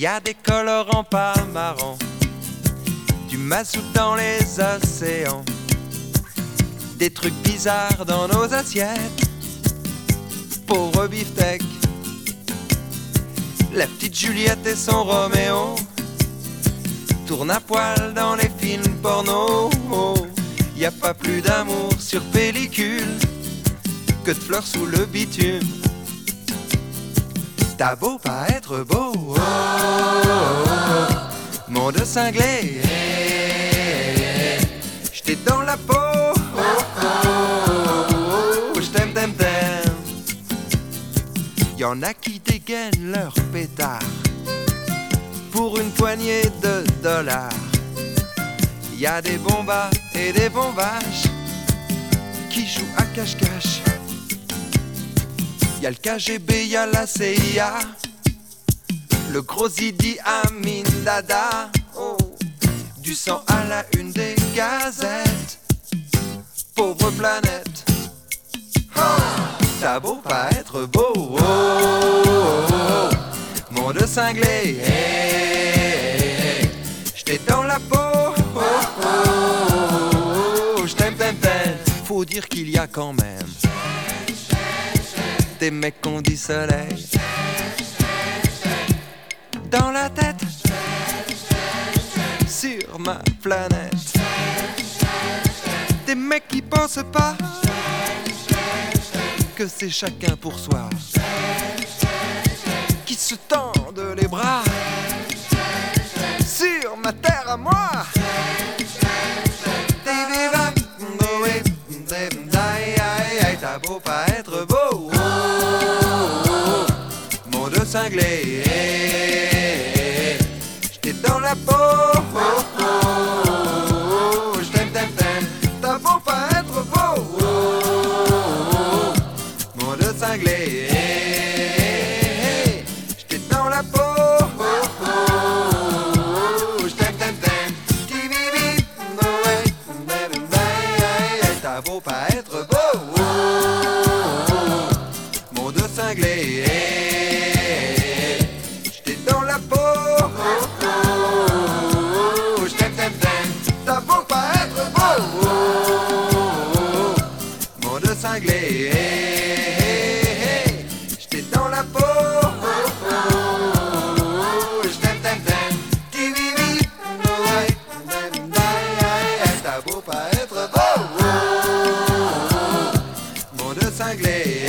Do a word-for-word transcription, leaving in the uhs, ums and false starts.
y a des colorants pas marrants, du mazout dans les océans, des trucs bizarres dans nos assiettes. Pauvre beefsteak, la petite Juliette et son Roméo tournent à poil dans les films porno. Y a pas plus d'amour sur pellicule que de fleurs sous le bitume. T'as beau pas être beau, oh, oh, oh, monde cinglé, j't'ai dans la peau, oh, oh, oh, j't'aime, t'aime, t'aime. Y'en a qui dégainent leur pétard pour une poignée de dollars. Y'a des bombas et des bombaches qui jouent à cache-cache. Y'a le K G B, y'a la C I A, le gros Idi Amin Dada, oh, du sang à la une des gazettes. Pauvre planète, oh, t'as beau pas être beau, oh, oh, oh, monde cinglé, hey, hey, j't'ai dans la peau, oh, oh, oh, j't'aime, t'aime, t'aime. Faut dire qu'il y a quand même des mecs qu'on dit soleil dans la tête sur ma planète. Des mecs qui pensent pas que c'est chacun pour soi, qui se tendent les bras sur ma terre à moi. T'as beau pas être beau, oh, oh, oh, monde cinglé, j't'ai dans la peau, oh, oh, oh, j't'aime, t'aime, t'aime. T'as beau pas être beau, oh, oh, oh, monde cinglé, j't'ai dans la peau, oh, oh, oh, j't'aime, t'aime, t'aime. T'as beau pas être beau, cinglé, j't'ai dans la peau, oh, oh, oh, j't'aime, t'aime, t'aime. T'as beau pas être beau, oh, oh, oh, monde cinglé, j't'ai dans la peau, oh, oh, oh, j't'aime, t'aime, t'aime. T'as beau pas être beau, oh, oh, oh, monde cinglé.